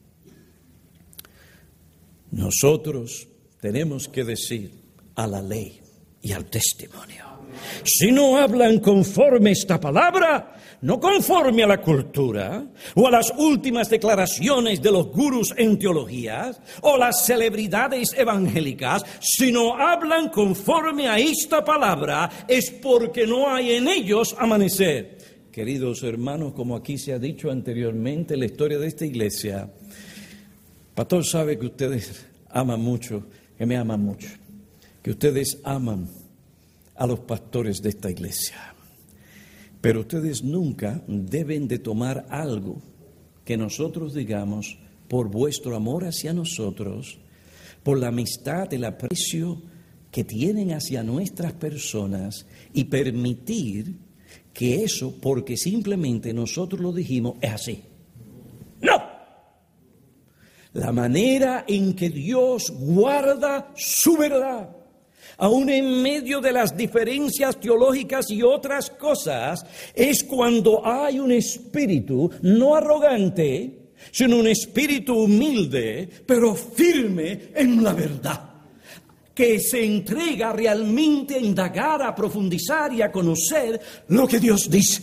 Nosotros tenemos que decir a la ley y al testimonio: si no hablan conforme esta palabra, no conforme a la cultura o a las últimas declaraciones de los gurús en teología o las celebridades evangélicas, si no hablan conforme a esta palabra, es porque no hay en ellos amanecer. Queridos hermanos, como aquí se ha dicho anteriormente en la historia de esta iglesia, pastor sabe que ustedes aman mucho, que me aman mucho, que ustedes aman a los pastores de esta iglesia. Pero ustedes nunca deben de tomar algo que nosotros digamos por vuestro amor hacia nosotros, por la amistad, el aprecio que tienen hacia nuestras personas, y permitir que eso, porque simplemente nosotros lo dijimos, es así. ¡No! La manera en que Dios guarda su verdad, aún en medio de las diferencias teológicas y otras cosas, es cuando hay un espíritu no arrogante, sino un espíritu humilde, pero firme en la verdad, que se entrega realmente a indagar, a profundizar y a conocer lo que Dios dice.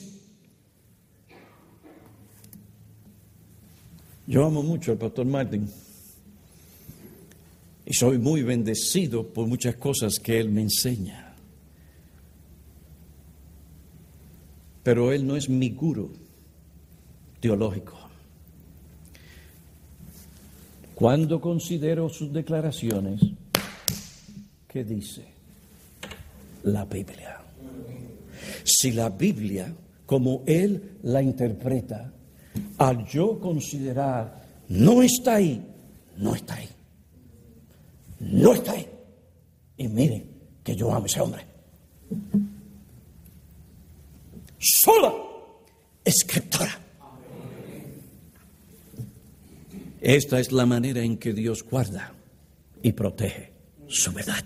Yo amo mucho al pastor Martin y soy muy bendecido por muchas cosas que él me enseña. Pero él no es mi gurú teológico. Cuando considero sus declaraciones, ¿qué dice la Biblia? Si la Biblia, como él la interpreta, al yo considerar, no está ahí, no está ahí, no está ahí. Y miren que yo amo a ese hombre. Sola escritura. Esta es la manera en que Dios guarda y protege su verdad.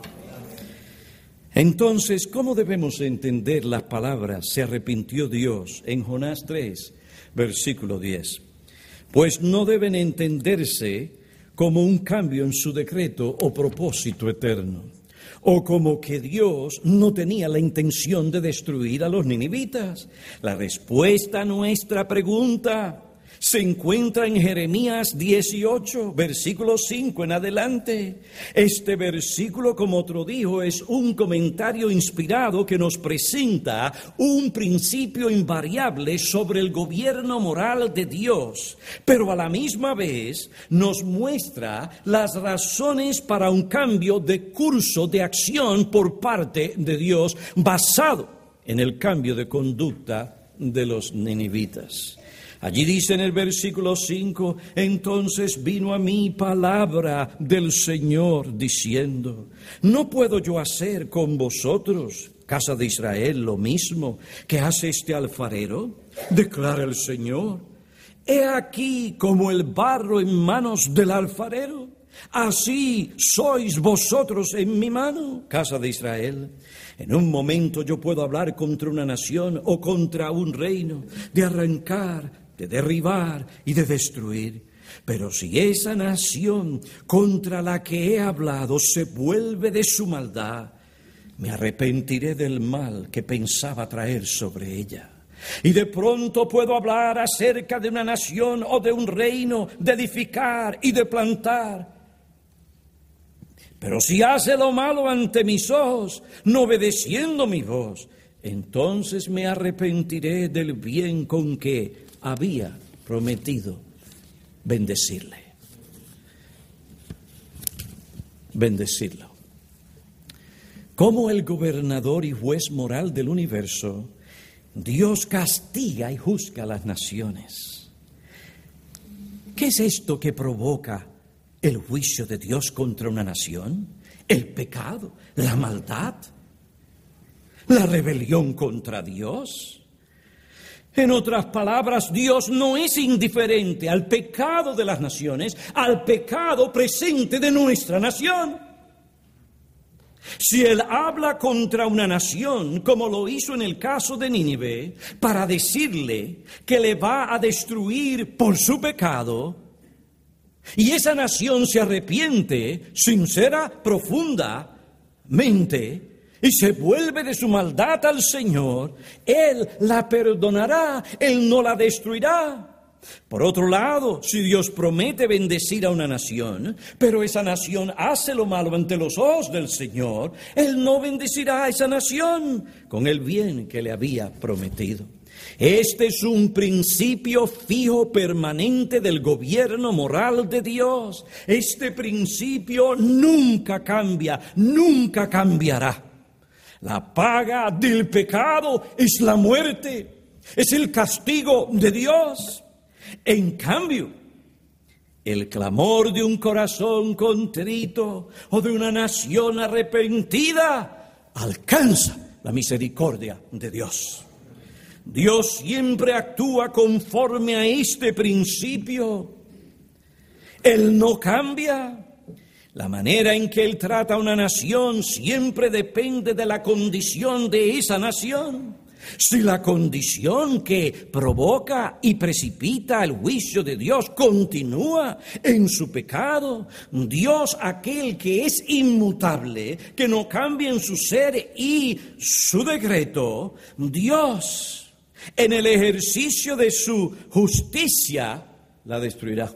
Entonces, ¿cómo debemos entender las palabras "se arrepintió Dios" en Jonás 3, versículo 10? Pues no deben entenderse como un cambio en su decreto o propósito eterno, o como que Dios no tenía la intención de destruir a los ninivitas. La respuesta a nuestra pregunta se encuentra en Jeremías 18, versículo 5 en adelante. Este versículo, como otro dijo, es un comentario inspirado que nos presenta un principio invariable sobre el gobierno moral de Dios, pero a la misma vez nos muestra las razones para un cambio de curso de acción por parte de Dios basado en el cambio de conducta de los ninivitas. Allí dice en el versículo 5, entonces vino a mí palabra del Señor diciendo, ¿no puedo yo hacer con vosotros, casa de Israel, lo mismo que hace este alfarero? Declara el Señor. He aquí como el barro en manos del alfarero, así sois vosotros en mi mano, casa de Israel. En un momento yo puedo hablar contra una nación o contra un reino, de arrancar, de derribar y de destruir. Pero si esa nación contra la que he hablado se vuelve de su maldad, me arrepentiré del mal que pensaba traer sobre ella. Y de pronto puedo hablar acerca de una nación o de un reino, de edificar y de plantar. Pero si hace lo malo ante mis ojos, no obedeciendo mi voz, entonces me arrepentiré del bien con que había prometido bendecirle. Bendecirlo. Como el gobernador y juez moral del universo, Dios castiga y juzga a las naciones. ¿Qué es esto que provoca el juicio de Dios contra una nación? El pecado, la maldad, la rebelión contra Dios. En otras palabras, Dios no es indiferente al pecado de las naciones, al pecado presente de nuestra nación. Si Él habla contra una nación, como lo hizo en el caso de Nínive, para decirle que le va a destruir por su pecado, y esa nación se arrepiente sincera, profundamente, y se vuelve de su maldad al Señor, Él la perdonará, Él no la destruirá. Por otro lado, si Dios promete bendecir a una nación, pero esa nación hace lo malo ante los ojos del Señor, Él no bendecirá a esa nación con el bien que le había prometido. Este es un principio fijo permanente del gobierno moral de Dios. Este principio nunca cambia, nunca cambiará. La paga del pecado es la muerte, es el castigo de Dios. En cambio, el clamor de un corazón contrito o de una nación arrepentida alcanza la misericordia de Dios. Dios siempre actúa conforme a este principio. Él no cambia. La manera en que Él trata a una nación siempre depende de la condición de esa nación. Si la condición que provoca y precipita el juicio de Dios continúa en su pecado, Dios, aquel que es inmutable, que no cambia en su ser y su decreto, Dios, en el ejercicio de su justicia, la destruirá.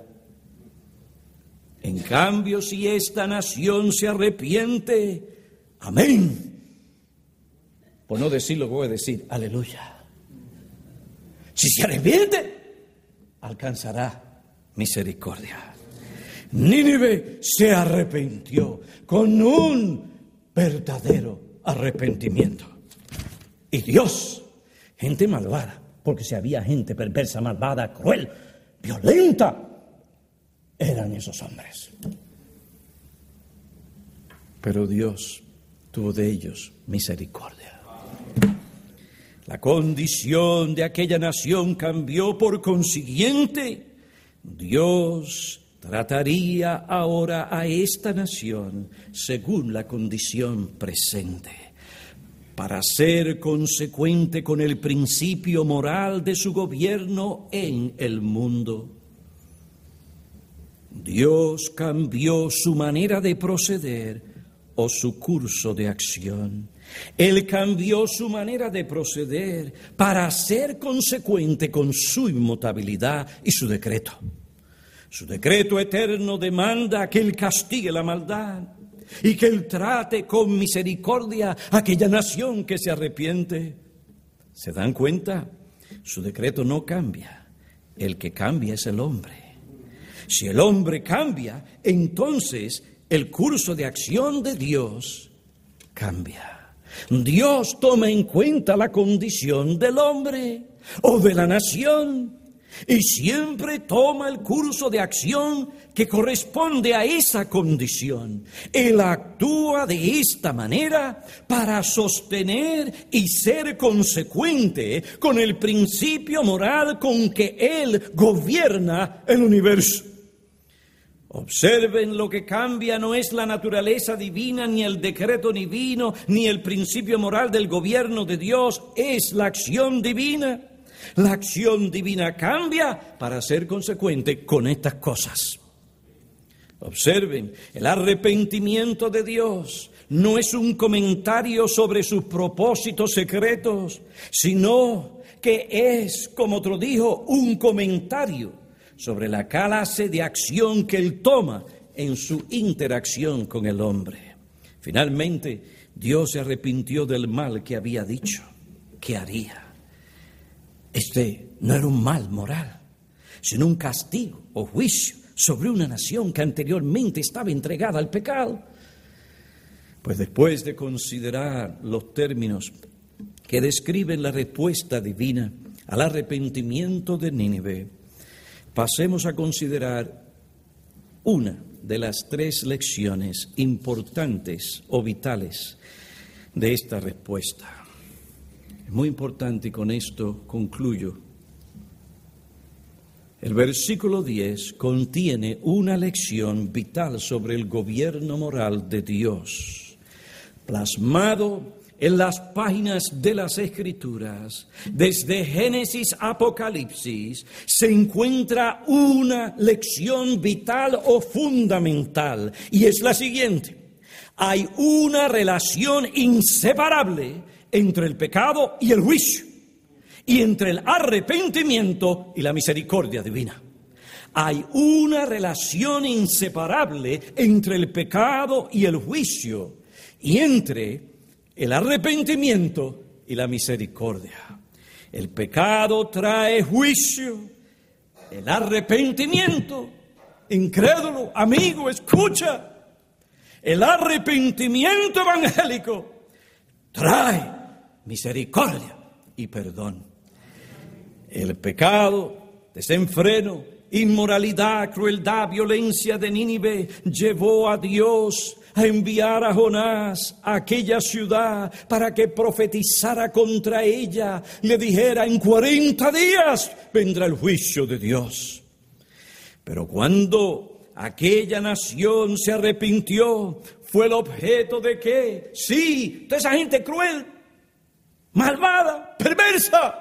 En cambio, si esta nación se arrepiente, amén. Por no decir lo que voy a decir, aleluya. Si se arrepiente, alcanzará misericordia. Nínive se arrepintió con un verdadero arrepentimiento. Y Dios, gente malvada, porque si había gente perversa, malvada, cruel, violenta, eran esos hombres. Pero Dios tuvo de ellos misericordia. La condición de aquella nación cambió, por consiguiente, Dios trataría ahora a esta nación según la condición presente, para ser consecuente con el principio moral de su gobierno en el mundo. Dios cambió su manera de proceder o su curso de acción. Él cambió su manera de proceder para ser consecuente con su inmutabilidad y su decreto. Su decreto eterno demanda que Él castigue la maldad y que Él trate con misericordia a aquella nación que se arrepiente. ¿Se dan cuenta? Su decreto no cambia. El que cambia es el hombre. Si el hombre cambia, entonces el curso de acción de Dios cambia. Dios toma en cuenta la condición del hombre o de la nación y siempre toma el curso de acción que corresponde a esa condición. Él actúa de esta manera para sostener y ser consecuente con el principio moral con que Él gobierna el universo. Observen, lo que cambia no es la naturaleza divina, ni el decreto divino, ni el principio moral del gobierno de Dios, es la acción divina. La acción divina cambia para ser consecuente con estas cosas. Observen, el arrepentimiento de Dios no es un comentario sobre sus propósitos secretos, sino que es, como otro dijo, un comentario sobre la clase de acción que Él toma en su interacción con el hombre. Finalmente, Dios se arrepintió del mal que había dicho que haría. Este no era un mal moral, sino un castigo o juicio sobre una nación que anteriormente estaba entregada al pecado. Pues después de considerar los términos que describen la respuesta divina al arrepentimiento de Nínive, pasemos a considerar una de las 3 lecciones importantes o vitales de esta respuesta. Es muy importante y con esto concluyo. El versículo 10 contiene una lección vital sobre el gobierno moral de Dios, plasmado en las páginas de las Escrituras. Desde Génesis a Apocalipsis se encuentra una lección vital o fundamental, y es la siguiente: hay una relación inseparable entre el pecado y el juicio, y entre el arrepentimiento y la misericordia divina. Hay una relación inseparable entre el pecado y el juicio, y entre el arrepentimiento y la misericordia. El pecado trae juicio, el arrepentimiento, incrédulo, amigo, escucha, el arrepentimiento evangélico trae misericordia y perdón. El pecado, desenfreno, inmoralidad, crueldad, violencia de Nínive llevó a Dios a enviar a Jonás a aquella ciudad para que profetizara contra ella, le dijera: en 40 días vendrá el juicio de Dios. Pero cuando aquella nación se arrepintió, fue el objeto de ¿qué? Sí, de esa gente cruel, malvada, perversa.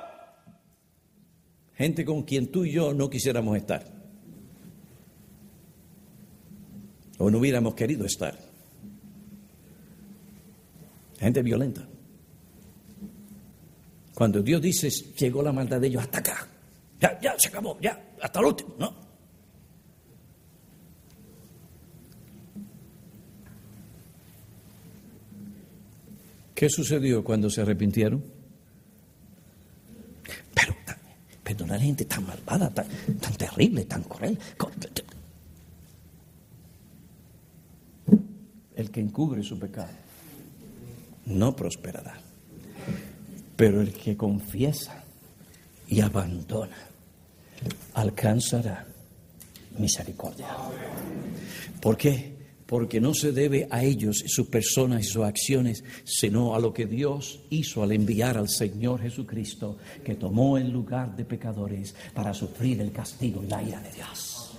Gente con quien tú y yo no quisiéramos estar. O no hubiéramos querido estar. Gente violenta. Cuando Dios dice: llegó la maldad de ellos hasta acá. Ya, se acabó, ya, hasta el último, ¿no? ¿Qué sucedió cuando se arrepintieron? Pero una gente tan malvada, tan terrible, tan cruel. El que encubre su pecado no prosperará. Pero el que confiesa y abandona alcanzará misericordia. ¿Por qué? Porque no se debe a ellos, sus personas y sus acciones, sino a lo que Dios hizo al enviar al Señor Jesucristo, que tomó el lugar de pecadores para sufrir el castigo y la ira de Dios.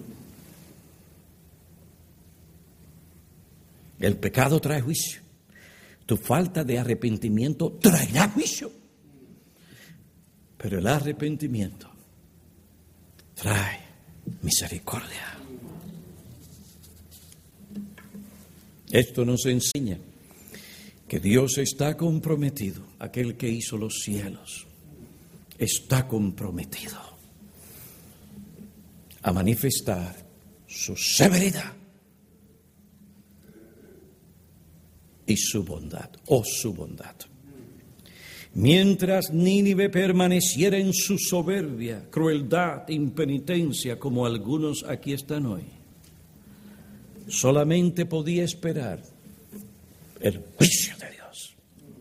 El pecado trae juicio. Tu falta de arrepentimiento traerá juicio. Pero el arrepentimiento trae misericordia. Esto nos enseña que Dios está comprometido. Aquel que hizo los cielos está comprometido a manifestar su severidad y su bondad, su bondad. Mientras Nínive permaneciera en su soberbia, crueldad, impenitencia, como algunos aquí están hoy, solamente podía esperar el juicio de Dios.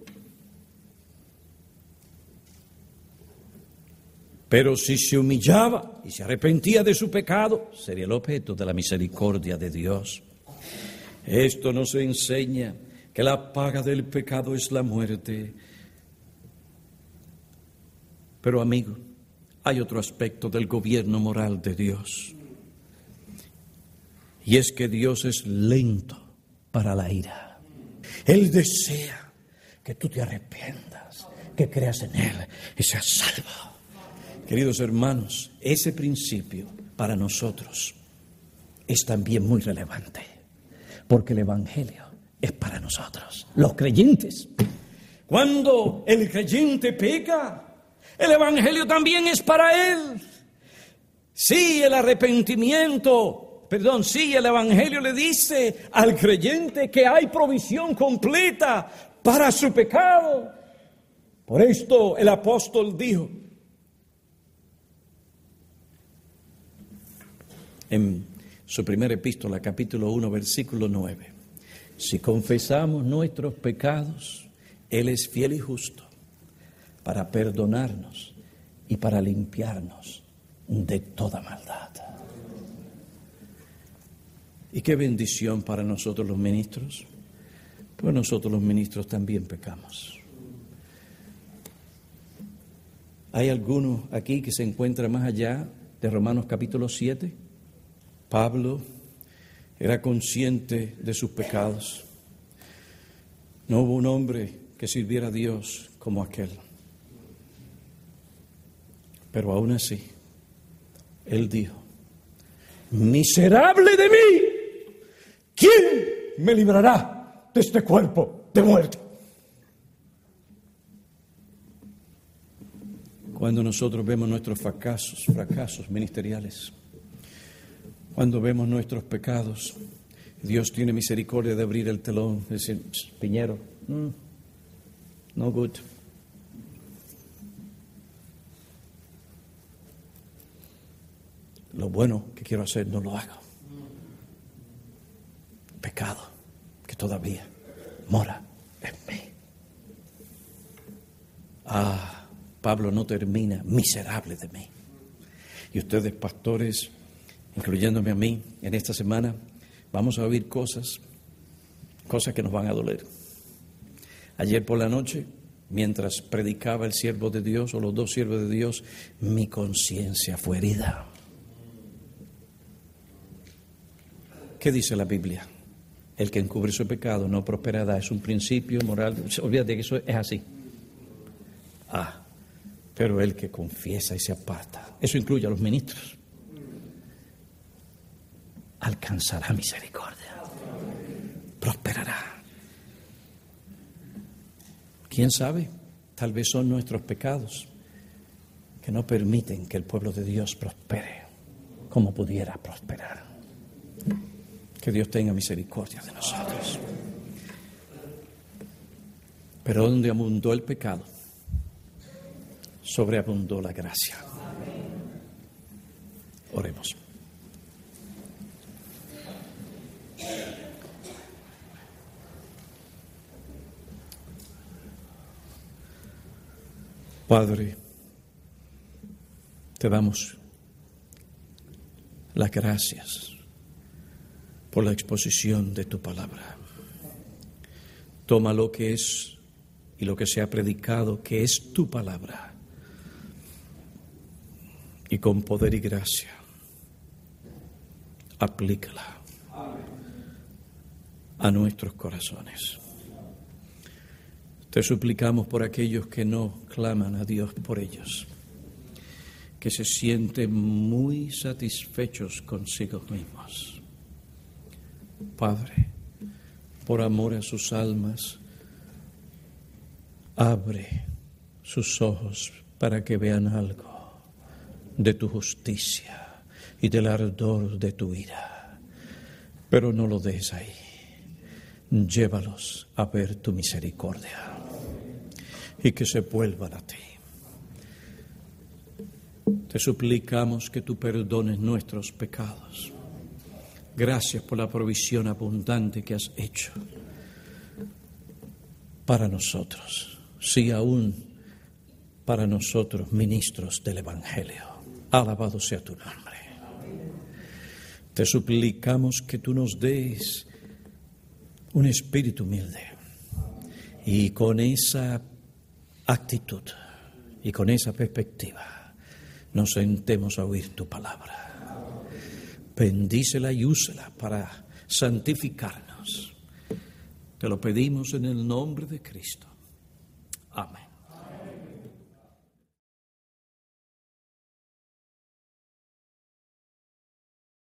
Pero si se humillaba y se arrepentía de su pecado, sería el objeto de la misericordia de Dios. Esto nos enseña que la paga del pecado es la muerte. Pero amigo, hay otro aspecto del gobierno moral de Dios. Y es que Dios es lento para la ira. Él desea que tú te arrepientas, que creas en Él y seas salvo. Queridos hermanos, ese principio para nosotros es también muy relevante, porque el Evangelio es para nosotros, los creyentes. Cuando el creyente peca, el Evangelio también es para él. Sí, el Evangelio le dice al creyente que hay provisión completa para su pecado. Por esto el apóstol dijo en su primera epístola, capítulo 1, versículo 9: si confesamos nuestros pecados, Él es fiel y justo para perdonarnos y para limpiarnos de toda maldad. Y qué bendición para nosotros los ministros, pues nosotros los ministros también pecamos. ¿Hay alguno aquí que se encuentra más allá de Romanos capítulo 7? Pablo era consciente de sus pecados. No hubo un hombre que sirviera a Dios como aquel. Pero aún así, él dijo: miserable de mí, ¿quién me librará de este cuerpo de muerte? Cuando nosotros vemos nuestros fracasos ministeriales, cuando vemos nuestros pecados, Dios tiene misericordia de abrir el telón y decir: Piñero, no good. Lo bueno que quiero hacer no lo hago. Pecado que todavía mora en mí. Pablo no termina: miserable de mí. Y ustedes, pastores, incluyéndome a mí, en esta semana vamos a oír cosas cosas que nos van a doler. Ayer por la noche, mientras predicaba el siervo de Dios o los dos siervos de Dios, mi conciencia fue herida. ¿Qué dice la Biblia? El que encubre su pecado no prosperará. Es un principio moral. Olvídate que eso es así. Pero el que confiesa y se aparta, eso incluye a los ministros, alcanzará misericordia, prosperará. ¿Quién sabe? Tal vez son nuestros pecados que no permiten que el pueblo de Dios prospere como pudiera prosperar. Que Dios tenga misericordia de nosotros. Pero donde abundó el pecado, sobreabundó la gracia. Oremos. Padre, te damos las gracias por la exposición de tu palabra. Toma lo que es y lo que se ha predicado, que es tu palabra, y con poder y gracia, aplícala a nuestros corazones. Te suplicamos por aquellos que no claman a Dios por ellos, que se sienten muy satisfechos consigo mismos. Padre, por amor a sus almas, abre sus ojos para que vean algo de tu justicia y del ardor de tu ira. Pero no lo dejes ahí. Llévalos a ver tu misericordia y que se vuelvan a ti. Te suplicamos que tú perdones nuestros pecados. Gracias por la provisión abundante que has hecho para nosotros, sí, aún para nosotros, ministros del Evangelio. Alabado sea tu nombre. Te suplicamos que tú nos des un espíritu humilde y con esa actitud y con esa perspectiva nos sentemos a oír tu palabra. Bendícela y úsela para santificarnos. Te lo pedimos en el nombre de Cristo. Amén.